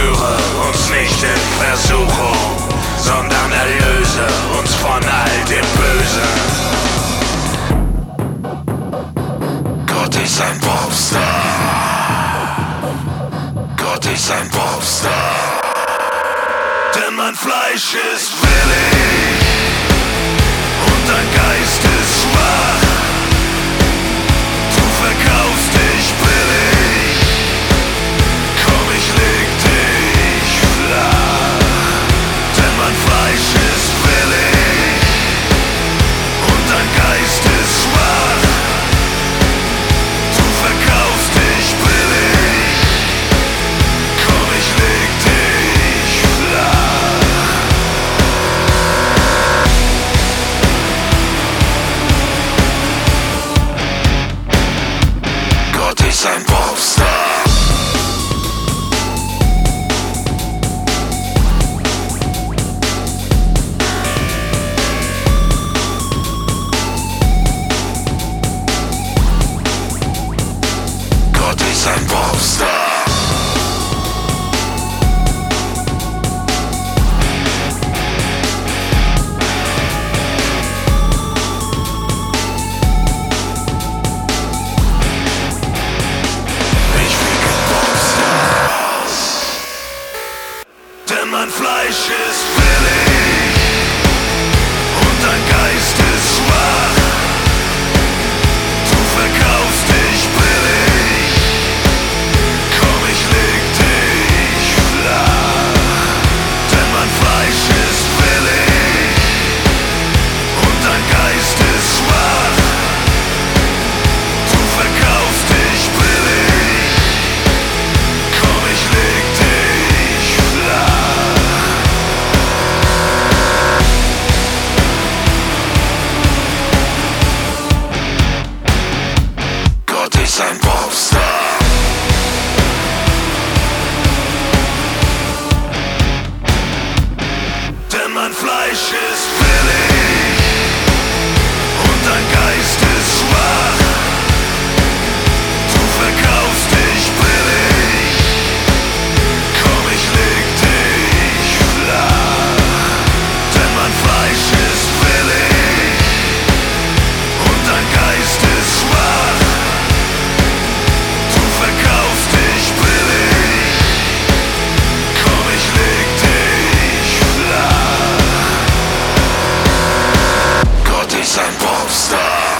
Führe uns nicht in Versuchung, sondern erlöse uns von all dem Bösen. Gott ist ein Popstar. Gott ist ein Popstar. Denn mein Fleisch ist willig und dein Geist ist schwach. Du verkaufst dich billig, komm, ich leg dich flach. Denn mein Fleisch ist willig und dein Geist ist schwach. Du verkaufst dich billig, komm, ich leg dich flach. Gott ist ein Popstar. Gott ist ein Popstar. Ich wiege Popstars. Denn mein Fleisch ist willig und dein Geist ist schwach. Du verkaufst dich billig, komm, ich leg dich flach. Denn mein Fleisch ist willig und dein Geist ist schwach. Du verkaufst dich billig, komm, ich leg dich flach. Gott ist ein Popstar. Denn mein Fleisch ist willig und dein Geist ist schwach. Du verkaufst dich billig, komm, ich leg dich flach. Denn mein Fleisch ist willig und dein Geist ist schwach. Du verkaufst dich billig, komm, ich leg dich flach. Gott ist ein Popstar.